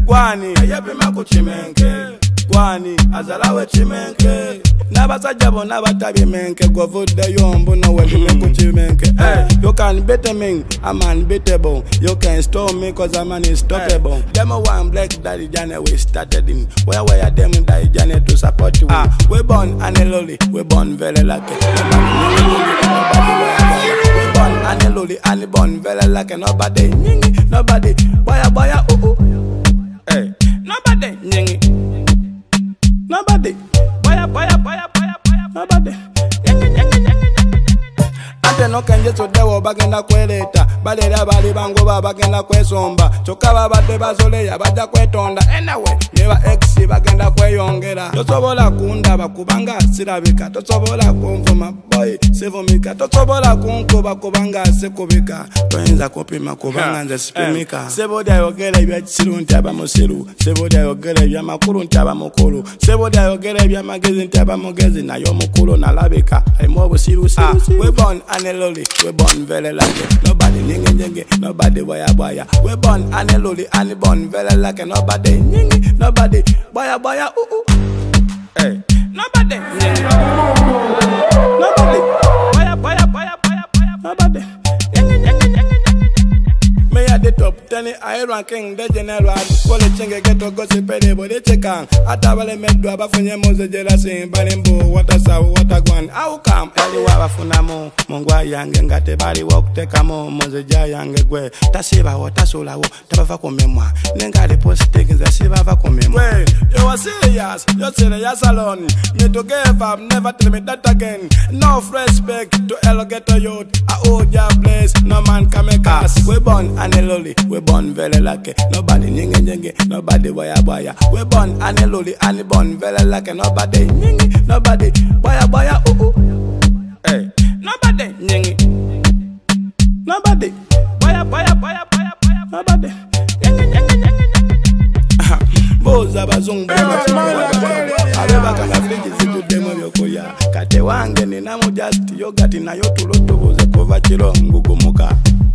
Kwani ayepima kuchimenke Kwani azalawe chimenke Nabasajja bonna batabi menke govudde yombo na webime kuchimenke You can beat me, I'm unbeatable. You can stop me cause I'm unstoppable. Them one black daddy journey we started in. Where them daddy journey to support you. We born aneloli, we born very lucky. We born aneloli, and born very lucky. Nobody, nobody, boya, ooh. Hey, nobody, nobody, boya, nobody. No kenje sodewo bagenda kweleta balera bali bango bagenda kwesomba choka babadde bazoleya bajja kwetonda anyway neba ex bagenda kweyongera tosobola kundaba kubanga sirabika tosobola kunvuma boy sevomika tosobola kunkuba kubanga sekubika toyinza kupima kubanga nze sipimika seboda yogera ebya kisiru nti abamusiru seboda yogera ebya makulu nti abamukulu seboda yogera ebya magezi nti abamugezi nayo mukulu nalabika alimo obusiru we born aneloli, we born very lucky. Nobody nyingi, nobody boya. We born aneloli, and born very lucky. Nobody nyingi, nobody boya, ooh. Hey, nobody nyingi, nobody boya, nobody nyingi. Me at the top, Tani I ranking the general. Polichenge get to gossip but they check on. Atabale medwa bafunye moze jealousy balimbo what a gwan. How come Eliwa funamo mongwa yange ngate bali walk take mo moze yange gwe. Tasiba watasola wo tabava komemwa. Nenga the post taking the siba va komemwa. You are serious, you're serious alone. Me to give up, never tell me that again. No respect to alligator youth. I owe ya place, no man can make us. We born aneloli, we born very lucky. Nobody nyingi, nobody boya. We born aneloli, and born very lucky. Nobody nyingi, nobody boya, ooh. Hey, nobody nyingi, nobody boya, nobody nyingi. Boza bazungu abeba kana friji zitu demo byokulya kate wange ninamu just yogati nayo tulotoboze kuva kiro ngugumuka.